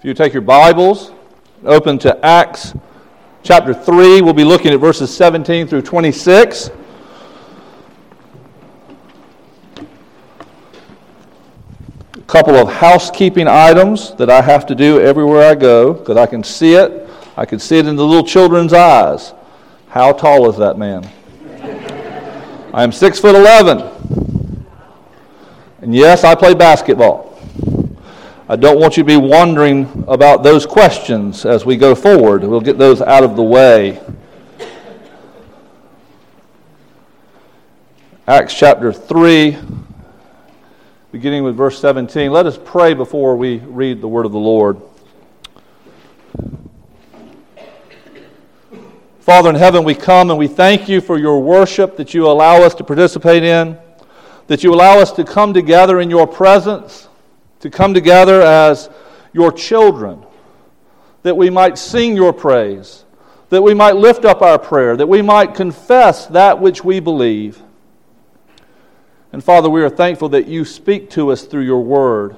If you take your Bibles, open to Acts chapter 3. We'll be looking at verses 17 through 26. A couple of housekeeping items that I have to do everywhere I go, because I can see it. I can see it in the little children's eyes. How tall is that man? I am 6'11". And yes, I play basketball. I don't want you to be wondering about those questions as we go forward. We'll get those out of the way. Acts chapter 3, beginning with verse 17. Let us pray before we read the word of the Lord. Father in heaven, we come and we thank you for your worship that you allow us to participate in, that you allow us to come together in your presence, to come together as your children, that we might sing your praise, that we might lift up our prayer, that we might confess that which we believe. And Father, we are thankful that you speak to us through your word.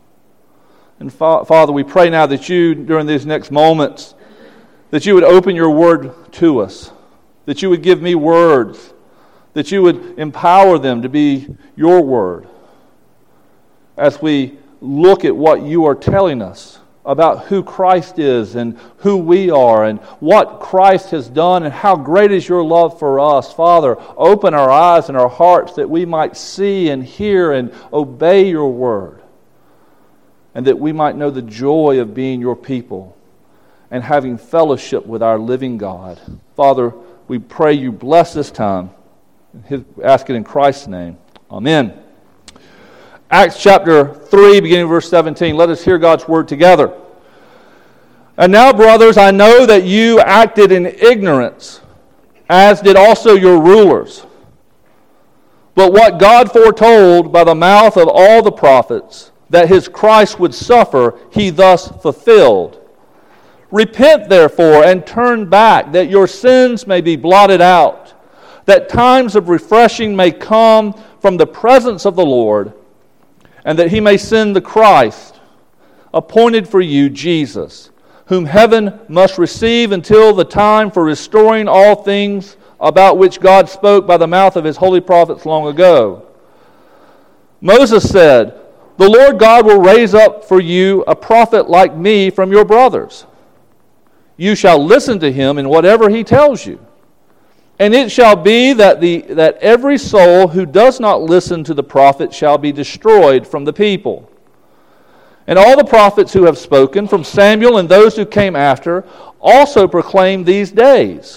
And Father, we pray now that you, during these next moments, that you would open your word to us, that you would give me words, that you would empower them to be your word as we look at what you are telling us about who Christ is and who we are and what Christ has done and how great is your love for us. Father, open our eyes and our hearts that we might see and hear and obey your word, and that we might know the joy of being your people and having fellowship with our living God. Father, we pray you bless this time. Ask it in Christ's name. Amen. Acts chapter 3, beginning verse 17. Let us hear God's word together. And now, brothers, I know that you acted in ignorance, as did also your rulers. But what God foretold by the mouth of all the prophets, that his Christ would suffer, he thus fulfilled. Repent, therefore, and turn back, that your sins may be blotted out, that times of refreshing may come from the presence of the Lord, and that he may send the Christ, appointed for you, Jesus, whom heaven must receive until the time for restoring all things about which God spoke by the mouth of his holy prophets long ago. Moses said, "The Lord God will raise up for you a prophet like me from your brothers. You shall listen to him in whatever he tells you. And it shall be that every soul who does not listen to the prophet shall be destroyed from the people. And all the prophets who have spoken, from Samuel and those who came after, also proclaim these days.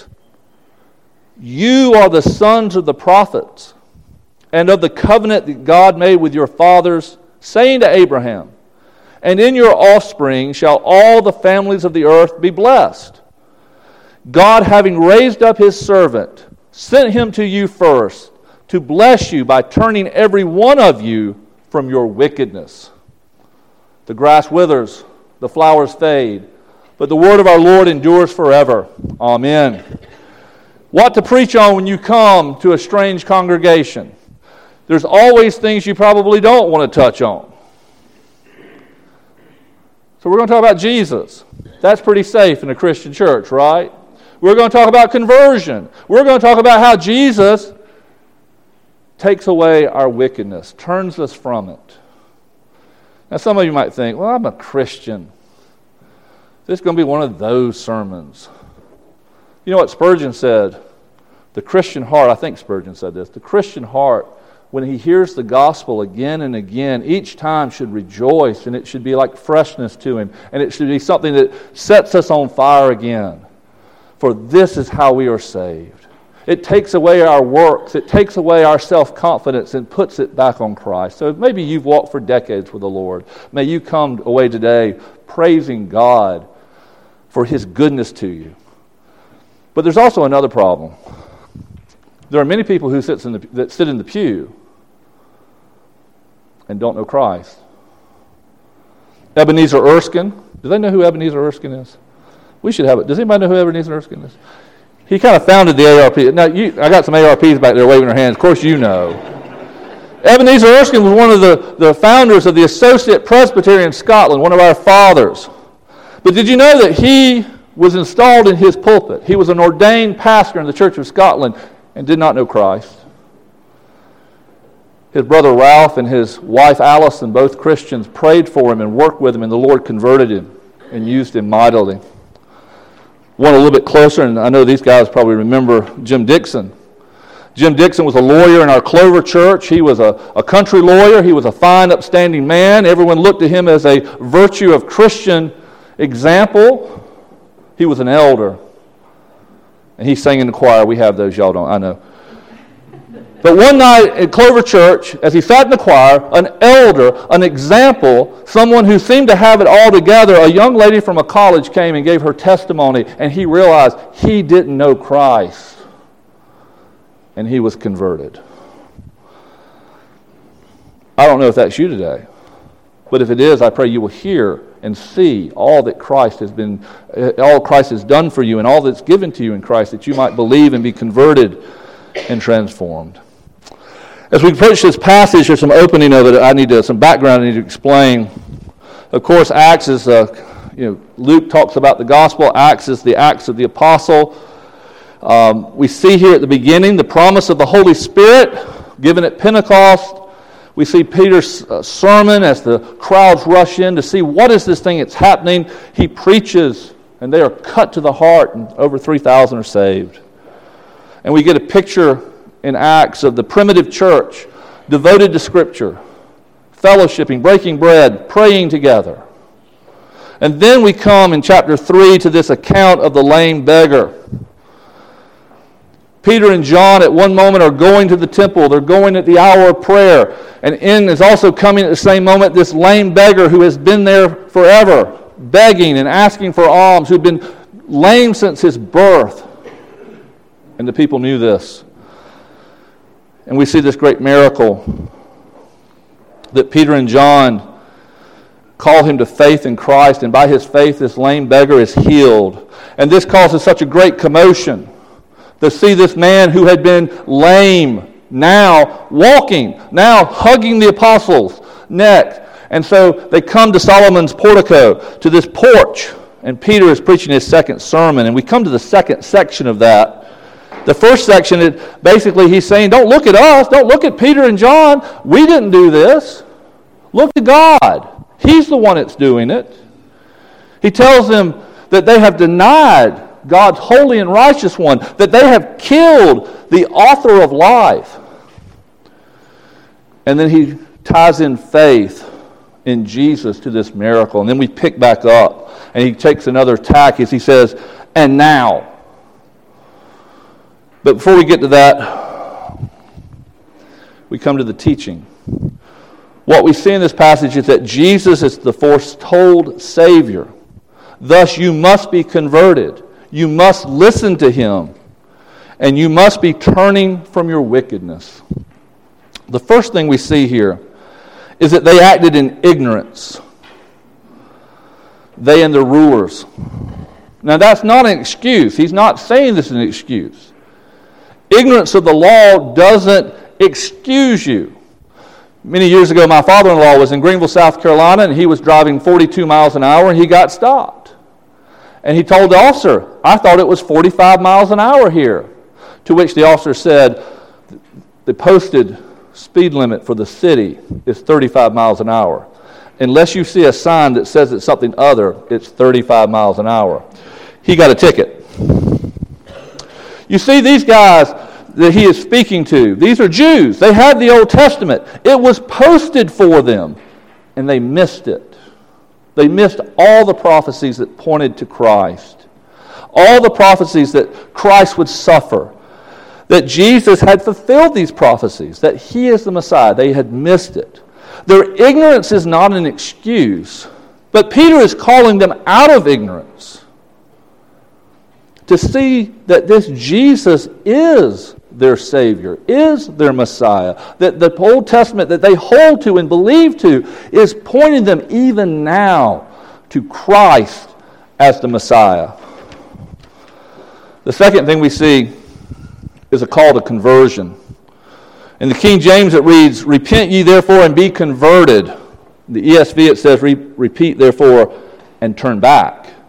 You are the sons of the prophets, and of the covenant that God made with your fathers, saying to Abraham, and in your offspring shall all the families of the earth be blessed. God, having raised up his servant, sent him to you first, to bless you by turning every one of you from your wickedness." The grass withers, the flowers fade, but the word of our Lord endures forever. Amen. What to preach on when you come to a strange congregation? There's always things you probably don't want to touch on. So we're going to talk about Jesus. That's pretty safe in a Christian church, right? We're going to talk about conversion. We're going to talk about how Jesus takes away our wickedness, turns us from it. Now some of you might think, well, I'm a Christian. This is going to be one of those sermons. You know what Spurgeon said? The Christian heart, I think Spurgeon said this, the Christian heart, when he hears the gospel again and again, each time should rejoice, and it should be like freshness to him, and it should be something that sets us on fire again. For this is how we are saved. It takes away our works, it takes away our self-confidence and puts it back on Christ. So maybe you've walked for decades with the Lord. May you come away today praising God for his goodness to you. But there's also another problem. There are many people who sit in the pew and don't know Christ. Ebenezer Erskine. Do they know who Ebenezer Erskine is? We should have it. Does anybody know who Ebenezer Erskine is? He kind of founded the ARP. Now, I got some ARPs back there waving their hands. Of course you know. Ebenezer Erskine was one of the founders of the Associate Presbytery in Scotland, one of our fathers. But did you know that he was installed in his pulpit? He was an ordained pastor in the Church of Scotland and did not know Christ. His brother Ralph and his wife Allison, both Christians, prayed for him and worked with him, and the Lord converted him and used him mightily. One a little bit closer, and I know these guys probably remember Jim Dixon. Jim Dixon was a lawyer in our Clover church. He was a country lawyer. He was a fine, upstanding man. Everyone looked to him as a virtue of Christian example. He was an elder. And he sang in the choir. We have those, y'all don't, I know. But one night at Clover Church, as he sat in the choir, an elder, an example, someone who seemed to have it all together, a young lady from a college came and gave her testimony, and he realized he didn't know Christ. And he was converted. I don't know if that's you today, but if it is, I pray you will hear and see all that Christ has done for you and all that's given to you in Christ, that you might believe and be converted and transformed. As we approach this passage, there's some opening of it. Some background I need to explain. Of course, Acts is, Luke talks about the gospel. Acts is the Acts of the Apostle. We see here at the beginning the promise of the Holy Spirit given at Pentecost. We see Peter's sermon as the crowds rush in to see what is this thing that's happening. He preaches, and they are cut to the heart, and over 3,000 are saved. And we get a picture in Acts of the primitive church devoted to Scripture, fellowshipping, breaking bread, praying together. And then we come in chapter 3 to this account of the lame beggar. Peter and John at one moment are going to the temple. They're going at the hour of prayer. And in is also coming at the same moment this lame beggar who has been there forever, begging and asking for alms, who'd been lame since his birth. And the people knew this. And we see this great miracle that Peter and John call him to faith in Christ, and by his faith this lame beggar is healed. And this causes such a great commotion to see this man who had been lame now walking, now hugging the apostles' neck. And so they come to Solomon's portico, to this porch, and Peter is preaching his second sermon. And we come to the second section of that. The first section, basically he's saying, don't look at us, don't look at Peter and John. We didn't do this. Look to God. He's the one that's doing it. He tells them that they have denied God's holy and righteous one, that they have killed the author of life. And then he ties in faith in Jesus to this miracle. And then we pick back up, and he takes another tack as he says, and now. But before we get to that, we come to the teaching. What we see in this passage is that Jesus is the foretold Savior. Thus, you must be converted. You must listen to Him. And you must be turning from your wickedness. The first thing we see here is that they acted in ignorance. They and the rulers. Now, that's not an excuse. He's not saying this is an excuse. Ignorance of the law doesn't excuse you. Many years ago, my father-in-law was in Greenville, South Carolina, and he was driving 42 miles an hour, and he got stopped. And he told the officer, I thought it was 45 miles an hour here. To which the officer said, the posted speed limit for the city is 35 miles an hour. Unless you see a sign that says it's something other, it's 35 miles an hour. He got a ticket. You see, these guys that he is speaking to, these are Jews. They had the Old Testament. It was posted for them, and they missed it. They missed all the prophecies that pointed to Christ. All the prophecies that Christ would suffer. That Jesus had fulfilled these prophecies, that He is the Messiah. They had missed it. Their ignorance is not an excuse, but Peter is calling them out of ignorance to see that this Jesus is their Savior, is their Messiah, that the Old Testament that they hold to and believe to is pointing them even now to Christ as the Messiah. The second thing we see is a call to conversion. In the King James it reads, repent ye therefore and be converted. In the ESV it says, repeat therefore and turn back.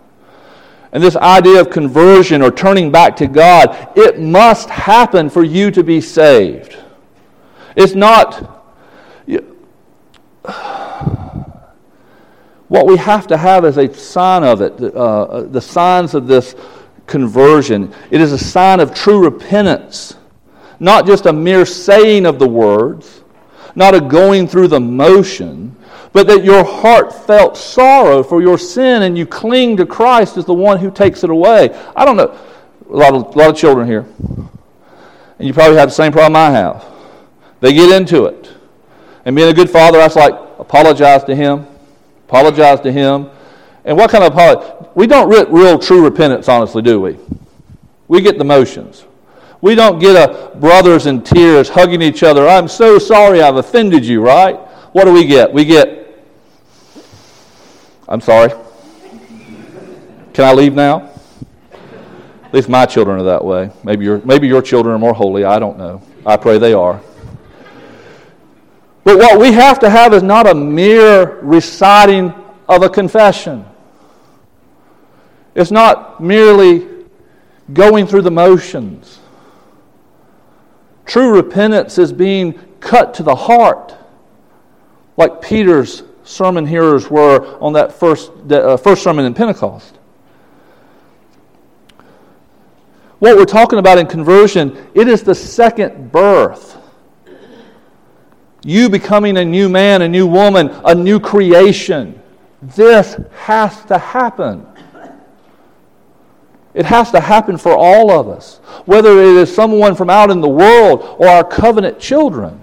And this idea of conversion or turning back to God, it must happen for you to be saved. It's not... What we have to have is a sign of it, the signs of this conversion. It is a sign of true repentance, not just a mere saying of the words, not a going through the motion, but that your heart felt sorrow for your sin and you cling to Christ as the one who takes it away. I don't know, a lot of children here, and you probably have the same problem I have. They get into it. And being a good father, I was like, apologize to him. And what kind of apology? We don't get real true repentance, honestly, do we? We get the motions. We don't get a brothers in tears hugging each other. I'm so sorry I've offended you, right? What do we get? We get, I'm sorry. Can I leave now? At least my children are that way. Maybe your children are more holy. I don't know. I pray they are. But what we have to have is not a mere reciting of a confession. It's not merely going through the motions. True repentance is being cut to the heart, like Peter's sermon hearers were on that first sermon in Pentecost. What we're talking about in conversion, it is the second birth. You becoming a new man, a new woman, a new creation. This has to happen. It has to happen for all of us. Whether it is someone from out in the world or our covenant children.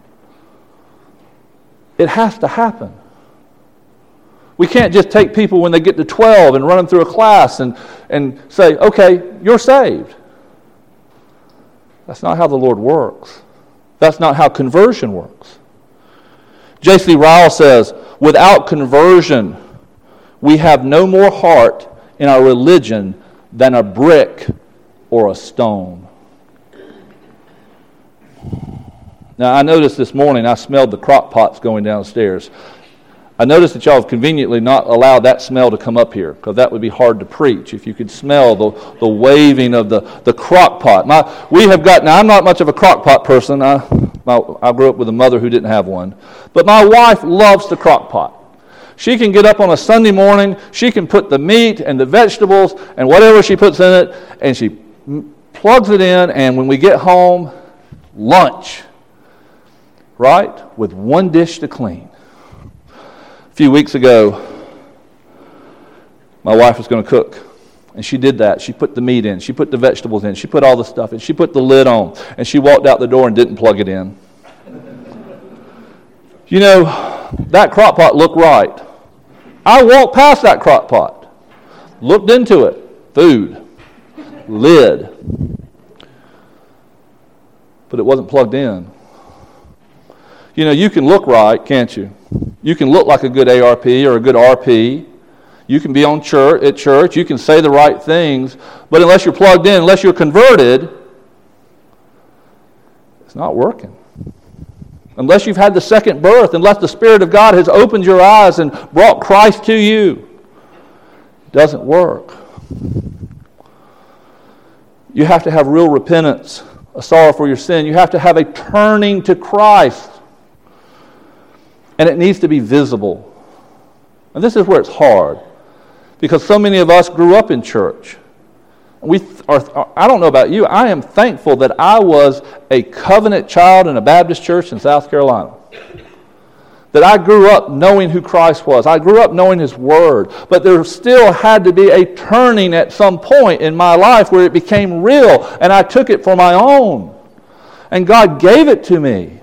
It has to happen. We can't just take people when they get to 12 and run them through a class and say, okay, you're saved. That's not how the Lord works. That's not how conversion works. J.C. Ryle says, without conversion, we have no more heart in our religion than a brick or a stone. Now, I noticed this morning, I smelled the crock pots going downstairs. I noticed that y'all have conveniently not allowed that smell to come up here, because that would be hard to preach if you could smell the waving of the crock pot. Now, I'm not much of a crock pot person. I grew up with a mother who didn't have one. But my wife loves the crock pot. She can get up on a Sunday morning, she can put the meat and the vegetables and whatever she puts in it, and she plugs it in, and when we get home, lunch, right, with one dish to clean. A few weeks ago, my wife was going to cook, and she did that. She put the meat in, she put the vegetables in, she put all the stuff in, she put the lid on, and she walked out the door and didn't plug it in. You know, that crock pot looked right. I walked past that crock pot, looked into it, food, lid, but it wasn't plugged in. You know, you can look right, can't you? You can look like a good ARP or a good RP. You can be at church. You can say the right things. But unless you're plugged in, unless you're converted, it's not working. Unless you've had the second birth, unless the Spirit of God has opened your eyes and brought Christ to you, it doesn't work. You have to have real repentance, a sorrow for your sin. You have to have a turning to Christ. And it needs to be visible. And this is where it's hard. Because so many of us grew up in church. I don't know about you, I am thankful that I was a covenant child in a Baptist church in South Carolina. That I grew up knowing who Christ was. I grew up knowing His Word. But there still had to be a turning at some point in my life where it became real and I took it for my own. And God gave it to me.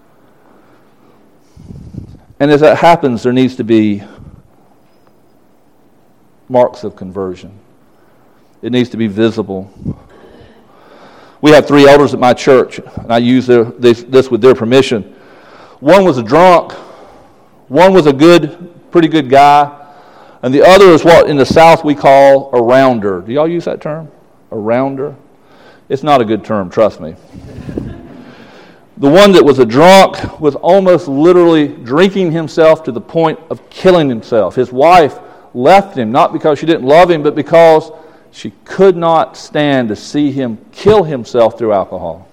And as that happens, there needs to be marks of conversion. It needs to be visible. We have 3 elders at my church, and I use this with their permission. One was a drunk, one was a pretty good guy, and the other is what in the South we call a rounder. Do y'all use that term? A rounder? It's not a good term, trust me. The one that was a drunk was almost literally drinking himself to the point of killing himself. His wife left him, not because she didn't love him, but because she could not stand to see him kill himself through alcohol.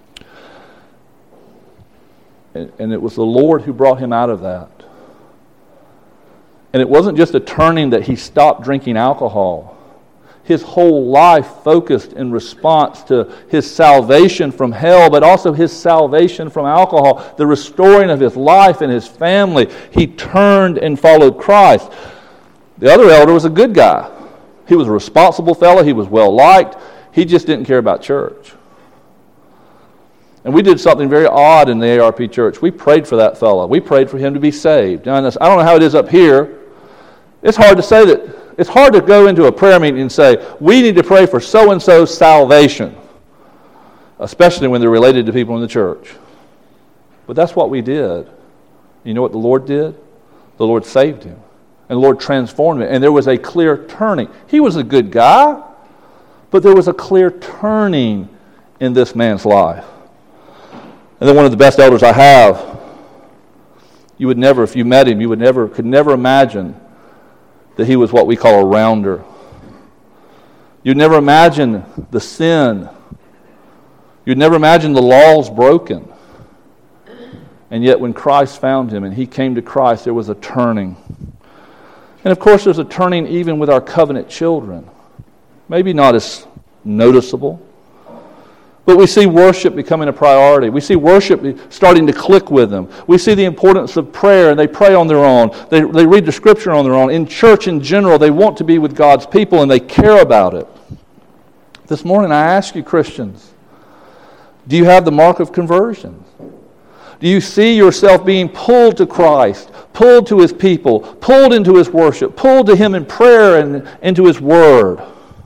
And it was the Lord who brought him out of that. And it wasn't just a turning that he stopped drinking alcohol. His whole life focused in response to his salvation from hell, but also his salvation from alcohol, the restoring of his life and his family. He turned and followed Christ. The other elder was a good guy. He was a responsible fellow. He was well liked. He just didn't care about church. And we did something very odd in the ARP church. We prayed for that fellow. We prayed for him to be saved. Now, I don't know how it is up here. It's hard to say that. It's hard to go into a prayer meeting and say, we need to pray for so-and-so's salvation, especially when they're related to people in the church. But that's what we did. You know what the Lord did? The Lord saved him. And the Lord transformed him. And there was a clear turning. He was a good guy, but there was a clear turning in this man's life. And then one of the best elders I have, you would never, if you met him, could never imagine that he was what we call a rounder. You'd never imagine the sin. You'd never imagine the laws broken. And yet when Christ found him and he came to Christ, there was a turning. And of course there's a turning even with our covenant children. Maybe not as noticeable, but we see worship becoming a priority. We see worship starting to click with them. We see the importance of prayer, and they pray on their own. They read the Scripture on their own. In church in general, they want to be with God's people, and they care about it. This morning, I ask you, Christians, do you have the mark of conversion? Do you see yourself being pulled to Christ, pulled to His people, pulled into His worship, pulled to Him in prayer and into His Word?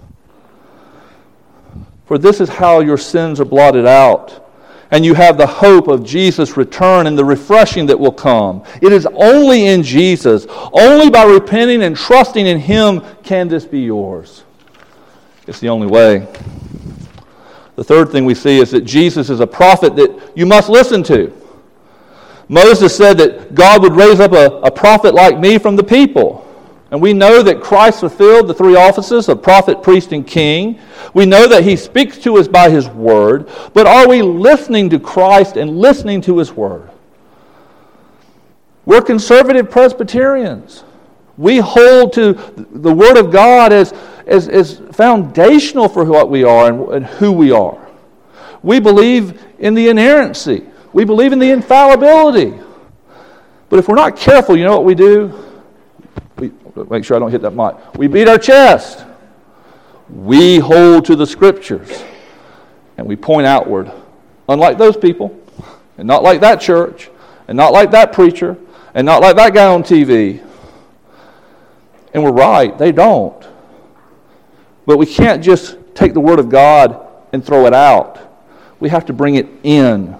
For this is how your sins are blotted out, and you have the hope of Jesus' return and the refreshing that will come. It is only in Jesus, only by repenting and trusting in Him can this be yours. It's the only way. The third thing we see is that Jesus is a prophet that you must listen to. Moses said that God would raise up a prophet like me from the people. And we know that Christ fulfilled the three offices of prophet, priest, and king. We know that He speaks to us by His Word. But are we listening to Christ and listening to His Word? We're conservative Presbyterians. We hold to the Word of God as foundational for what we are and who we are. We believe in the inerrancy. We believe in the infallibility. But if we're not careful, you know what we do? Make sure I don't hit that mic. We beat our chest. We hold to the Scriptures. And we point outward. Unlike those people. And not like that church. And not like that preacher. And not like that guy on TV. And we're right. They don't. But we can't just take the Word of God and throw it out. We have to bring it in.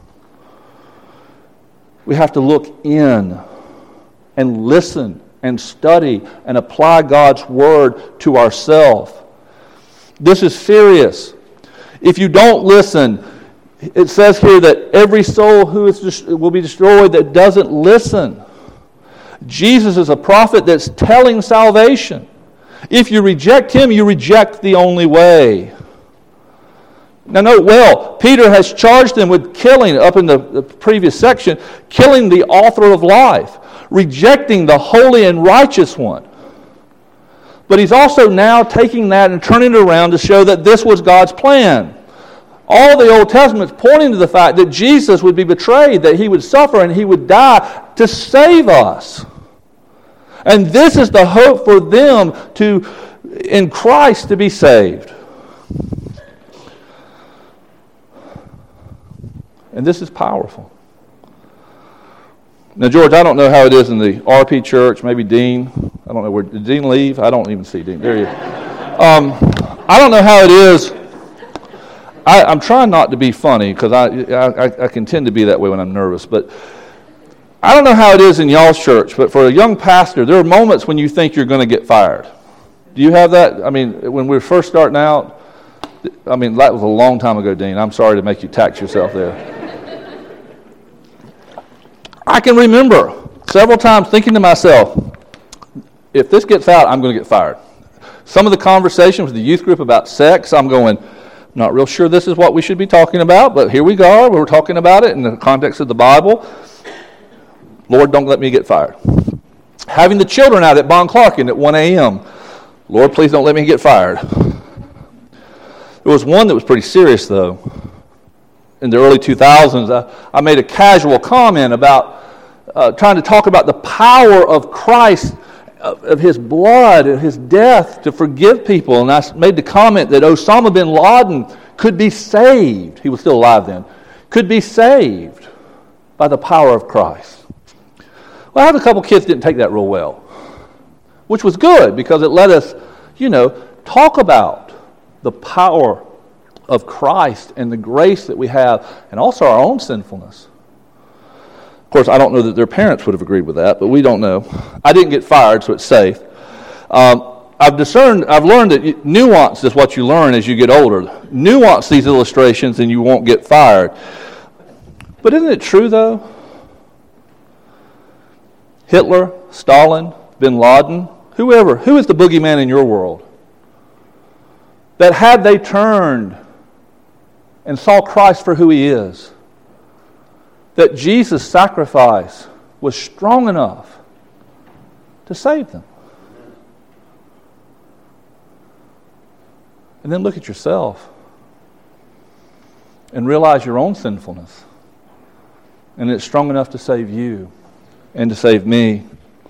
We have to look in and listen and study and apply God's Word to ourselves. This is serious. If you don't listen, it says here that every soul will be destroyed that doesn't listen. Jesus is a prophet that's telling salvation. If you reject Him, you reject the only way. Now note well, Peter has charged them with killing, up in the previous section, killing the author of life, rejecting the holy and righteous one. But he's also now taking that and turning it around to show that this was God's plan. All the Old Testament is pointing to the fact that Jesus would be betrayed, that He would suffer and He would die to save us. And this is the hope for them in Christ to be saved. And this is powerful. Now, George, I don't know how it is in the RP church. Maybe Dean. I don't know where. Did Dean leave? I don't even see Dean. There he is. I don't know how it is. I'm trying not to be funny because I can tend to be that way when I'm nervous. But I don't know how it is in y'all's church. But for a young pastor, there are moments when you think you're going to get fired. Do you have that? I mean, when we were first starting out, that was a long time ago, Dean. I'm sorry to make you tax yourself there. I can remember several times thinking to myself, if this gets out, I'm going to get fired. Some of the conversations with the youth group about sex, I'm going, not real sure this is what we should be talking about, but here we go. We're talking about it in the context of the Bible. Lord, don't let me get fired. Having the children out at Bon Clarkin at 1 a.m. Lord, please don't let me get fired. There was one that was pretty serious, though. In the early 2000s, I made a casual comment about trying to talk about the power of Christ, of His blood, of His death to forgive people. And I made the comment that Osama bin Laden could be saved. He was still alive then. Could be saved by the power of Christ. Well, I have a couple kids that didn't take that real well, which was good because it let us, talk about the power of Christ and the grace that we have and also our own sinfulness. Of course, I don't know that their parents would have agreed with that, but we don't know. I didn't get fired, so it's safe. I've learned that nuance is what you learn as you get older. Nuance these illustrations and you won't get fired. But isn't it true, though? Hitler, Stalin, bin Laden, who is the boogeyman in your world? That had they turned and saw Christ for who He is, that Jesus' sacrifice was strong enough to save them. And then look at yourself and realize your own sinfulness. And it's strong enough to save you and to save me.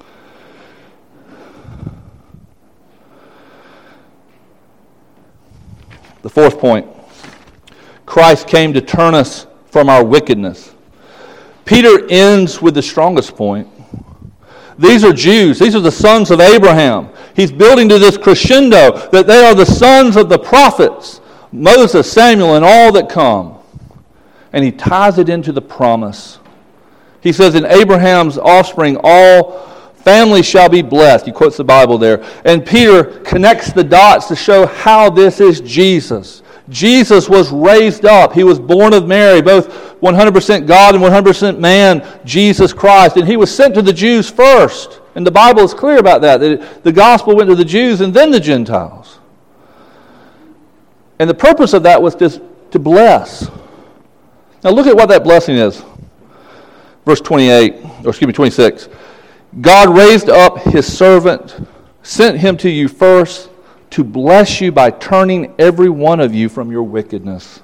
The fourth point, Christ came to turn us from our wickedness. Peter ends with the strongest point. These are Jews. These are the sons of Abraham. He's building to this crescendo that they are the sons of the prophets, Moses, Samuel, and all that come. And he ties it into the promise. He says, in Abraham's offspring, all families shall be blessed. He quotes the Bible there. And Peter connects the dots to show how this is Jesus. Jesus was raised up. He was born of Mary, both 100% God and 100% man, Jesus Christ. And He was sent to the Jews first. And the Bible is clear about that the gospel went to the Jews and then the Gentiles. And the purpose of that was to bless. Now look at what that blessing is. Verse 26. God raised up His servant, sent him to you first, to bless you by turning every one of you from your wickedness.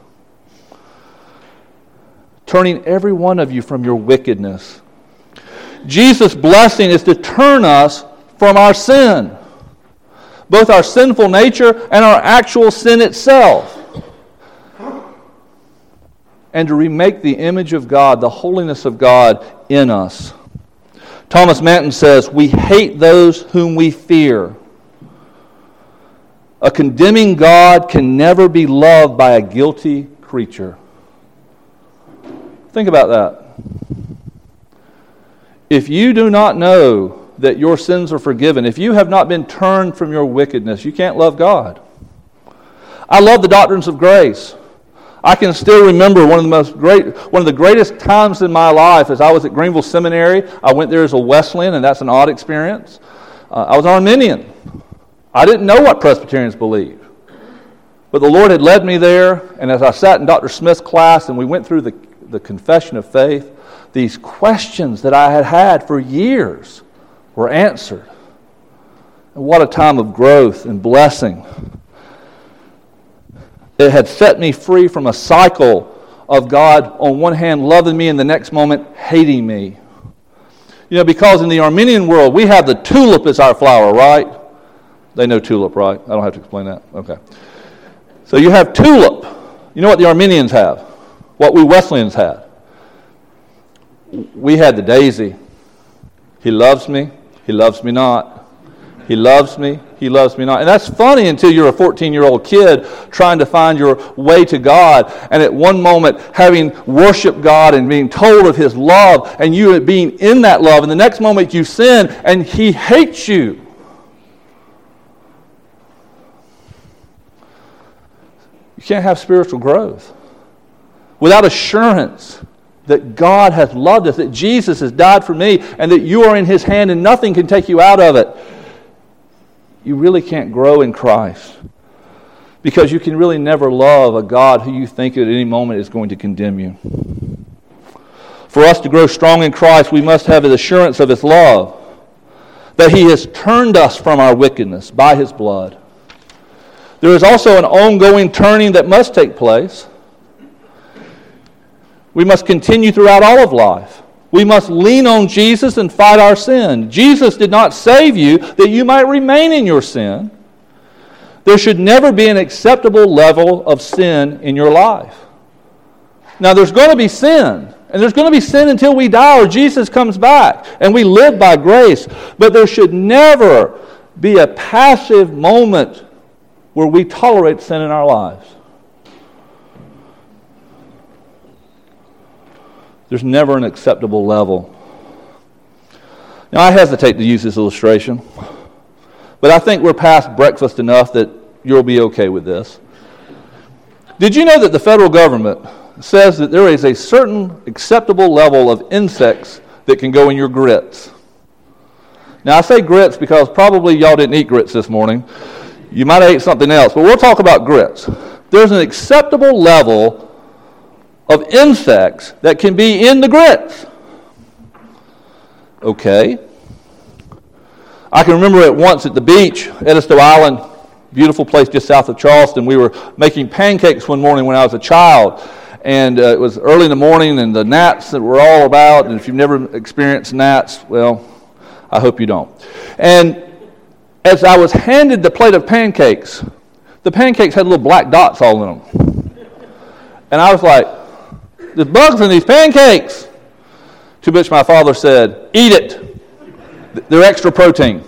Turning every one of you from your wickedness. Jesus' blessing is to turn us from our sin, both our sinful nature and our actual sin itself, and to remake the image of God, the holiness of God in us. Thomas Manton says, we hate those whom we fear. A condemning God can never be loved by a guilty creature. Think about that. If you do not know that your sins are forgiven, if you have not been turned from your wickedness, you can't love God. I love the doctrines of grace. I can still remember one of the greatest times in my life as I was at Greenville Seminary. I went there as a Wesleyan, and that's an odd experience. I was Arminian. I didn't know what Presbyterians believed. But the Lord had led me there, and as I sat in Dr. Smith's class and we went through the confession of faith, these questions that I had had for years were answered. And what a time of growth and blessing. It had set me free from a cycle of God on one hand loving me and the next moment hating me. Because in the Arminian world, we have the tulip as our flower, right? They know tulip, right? I don't have to explain that. Okay. So you have tulip. You know what the Arminians have? What we Wesleyans had. We had the daisy. He loves me. He loves me not. He loves me. He loves me not. And that's funny until you're a 14-year-old kid trying to find your way to God. And at one moment having worshiped God and being told of His love and you being in that love. And the next moment you sin and He hates you. You can't have spiritual growth without assurance that God has loved us, that Jesus has died for me, and that you are in His hand and nothing can take you out of it. you really can't grow in Christ. Because you can really never love a God who you think at any moment is going to condemn you. For us to grow strong in Christ, we must have the assurance of His love, that He has turned us from our wickedness by His blood. There is also an ongoing turning that must take place. We must continue throughout all of life. We must lean on Jesus and fight our sin. Jesus did not save you that you might remain in your sin. There should never be an acceptable level of sin in your life. Now, there's going to be sin. And there's going to be sin until we die or Jesus comes back. And we live by grace. But there should never be a passive moment where we tolerate sin in our lives. There's never an acceptable level. Now, I hesitate to use this illustration. But I think we're past breakfast enough that you'll be okay with this. Did you know that the federal government says that there is a certain acceptable level of insects that can go in your grits? Now, I say grits because probably y'all didn't eat grits this morning. You might have ate something else, but we'll talk about grits. There's an acceptable level of insects that can be in the grits. Okay. I can remember it once at the beach, Edisto Island, beautiful place just south of Charleston. We were making pancakes one morning when I was a child. And it was early in the morning, and the gnats that were all about. And if you've never experienced gnats, well, I hope you don't. And as I was handed the plate of pancakes, the pancakes had little black dots all in them. And I was like, there's bugs in these pancakes. To which my father said, eat it. They're extra protein.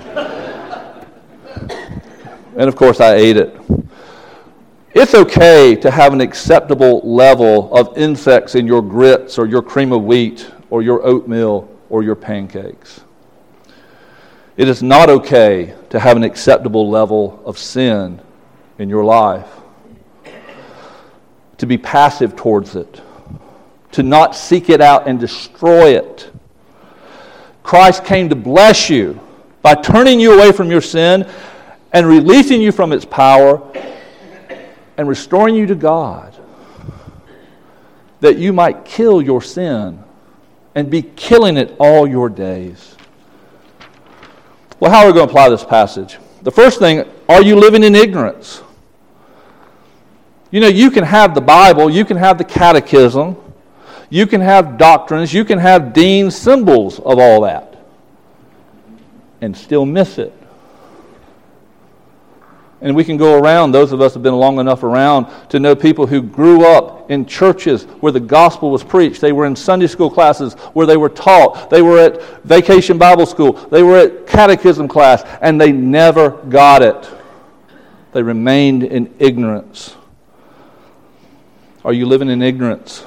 And of course I ate it. It's okay to have an acceptable level of insects in your grits or your cream of wheat or your oatmeal or your pancakes. It is not okay to have an acceptable level of sin in your life. To be passive towards it. To not seek it out and destroy it. Christ came to bless you by turning you away from your sin and releasing you from its power and restoring you to God, that you might kill your sin and be killing it all your days. Well, how are we going to apply this passage? The first thing, are you living in ignorance? You know, you can have the Bible, you can have the catechism, you can have doctrines, you can have dean symbols of all that, and still miss it. And we can go around, those of us who have been long enough around, to know people who grew up in churches where the gospel was preached. They were in Sunday school classes where they were taught. They were at vacation Bible school. They were at catechism class, and they never got it. They remained in ignorance. Are you living in ignorance?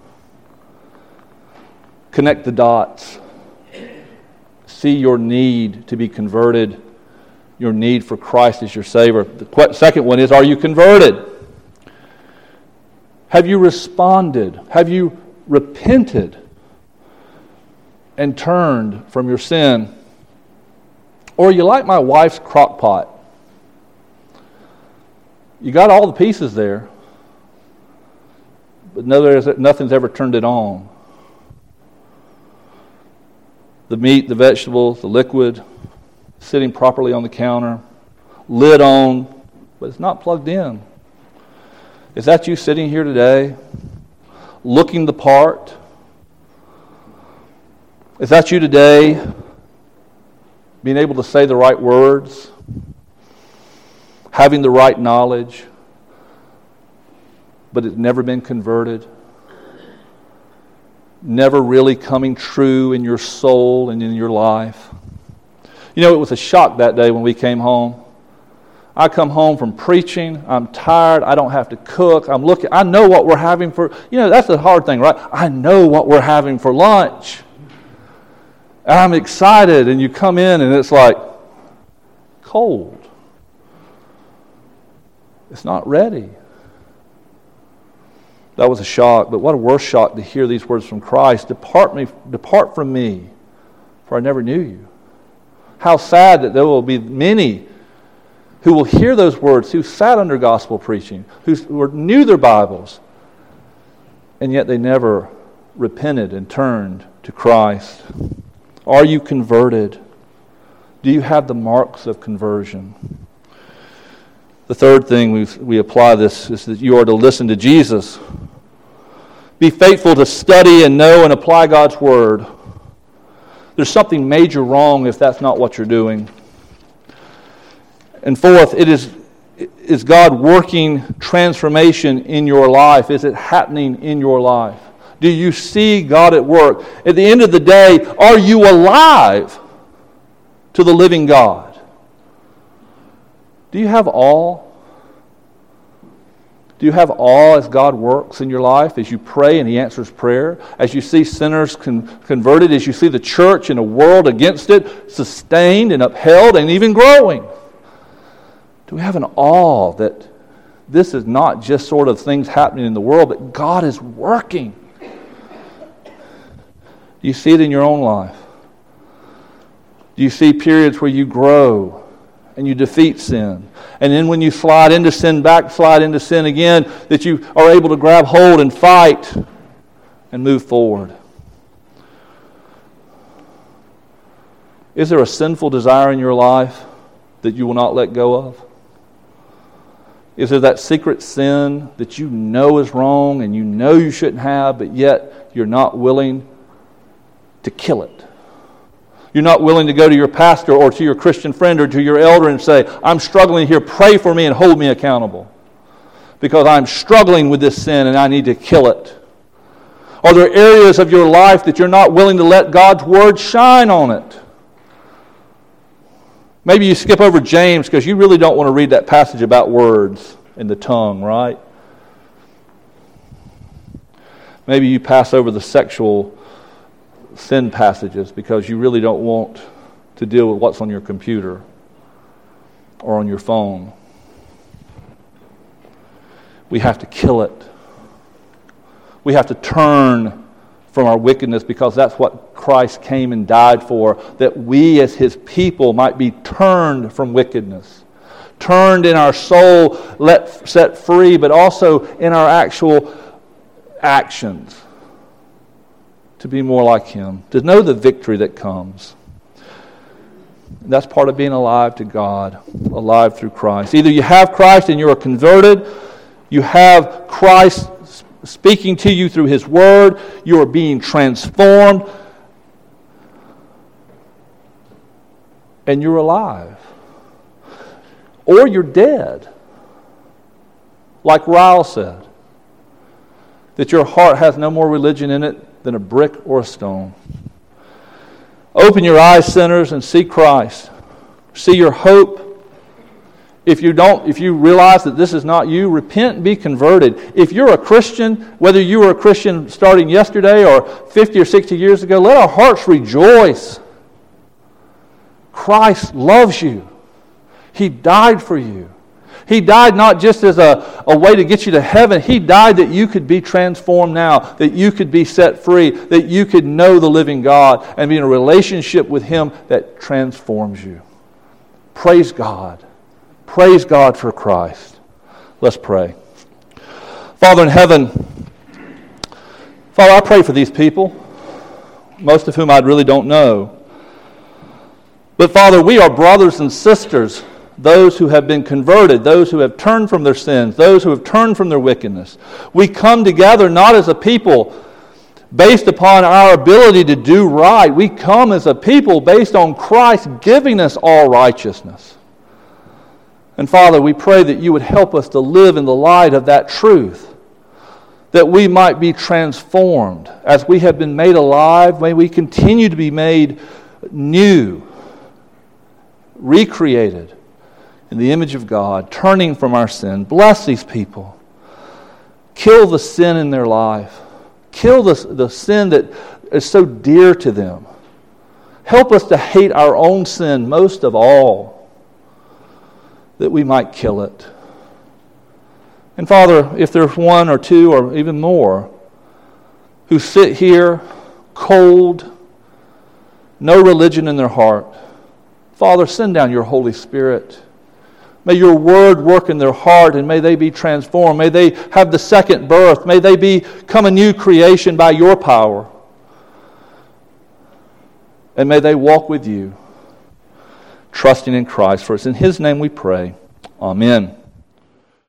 Connect the dots. See your need to be converted. Your need for Christ as your Savior. The second one is, are you converted? Have you responded? Have you repented and turned from your sin? Or are you like my wife's crock pot? You got all the pieces there, but nothing's ever turned it on. The meat, the vegetables, the liquid, sitting properly on the counter, lid on, but it's not plugged in. Is that you sitting here today, looking the part? Is that you today, being able to say the right words, having the right knowledge, but it's never been converted? Never really coming true in your soul and in your life? You know, it was a shock that day when we came home. I come home from preaching. I'm tired. I don't have to cook. I know what we're having for, that's the hard thing, right? I know what we're having for lunch. And I'm excited, and you come in and it's like cold. It's not ready. That was a shock, but what a worse shock to hear these words from Christ. Depart from me, for I never knew you. How sad that there will be many who will hear those words, who sat under gospel preaching, who knew their Bibles, and yet they never repented and turned to Christ? Are you converted? Do you have the marks of conversion? The third thing we apply this is that you are to listen to Jesus. Be faithful to study and know and apply God's Word. There's something major wrong if that's not what you're doing. And fourth, is God working transformation in your life? Is it happening in your life? Do you see God at work? At the end of the day, are you alive to the living God? Do you have awe? Do you have awe as God works in your life, as you pray and He answers prayer, as you see sinners converted, as you see the church and a world against it sustained and upheld and even growing? Do we have an awe that this is not just sort of things happening in the world, but God is working? Do you see it in your own life? Do you see periods where you grow and you defeat sin? And then when you slide into sin, backslide into sin again, that you are able to grab hold and fight and move forward. Is there a sinful desire in your life that you will not let go of? Is there that secret sin that you know is wrong and you know you shouldn't have, but yet you're not willing to kill it? You're not willing to go to your pastor or to your Christian friend or to your elder and say, I'm struggling here, pray for me and hold me accountable, because I'm struggling with this sin and I need to kill it. Are there areas of your life that you're not willing to let God's Word shine on it? Maybe you skip over James because you really don't want to read that passage about words and the tongue, right? Maybe you pass over the sexual sin passages because you really don't want to deal with what's on your computer or on your phone. We have to kill it. We have to turn from our wickedness, because that's what Christ came and died for, that we as His people might be turned from wickedness, turned in our soul, set free, but also in our actual actions, to be more like Him, to know the victory that comes. And that's part of being alive to God, alive through Christ. Either you have Christ and you are converted, you have Christ speaking to you through His Word, you are being transformed, and you're alive. Or you're dead. Like Ryle said, that your heart has no more religion in it than a brick or a stone. Open your eyes, sinners, and see Christ. See your hope. If you realize that this is not you, repent and be converted. If you're a Christian, whether you were a Christian starting yesterday or 50 or 60 years ago, let our hearts rejoice. Christ loves you. He died for you. He died not just as a way to get you to heaven. He died that you could be transformed now, that you could be set free, that you could know the living God and be in a relationship with Him that transforms you. Praise God. Praise God for Christ. Let's pray. Father in heaven, Father, I pray for these people, most of whom I really don't know. But Father, we are brothers and sisters, those who have been converted, those who have turned from their sins, those who have turned from their wickedness. We come together not as a people based upon our ability to do right. We come as a people based on Christ giving us all righteousness. And Father, we pray that you would help us to live in the light of that truth, that we might be transformed. As we have been made alive, may we continue to be made new, recreated in the image of God, turning from our sin. Bless these people. Kill the sin in their life. Kill the sin that is so dear to them. Help us to hate our own sin most of all, that we might kill it. And Father, if there's one or two or even more who sit here cold, no religion in their heart, Father, send down your Holy Spirit. May your word work in their heart, and may they be transformed. May they have the second birth. May they become a new creation by your power. And may they walk with you, trusting in Christ. For it's in His name we pray. Amen.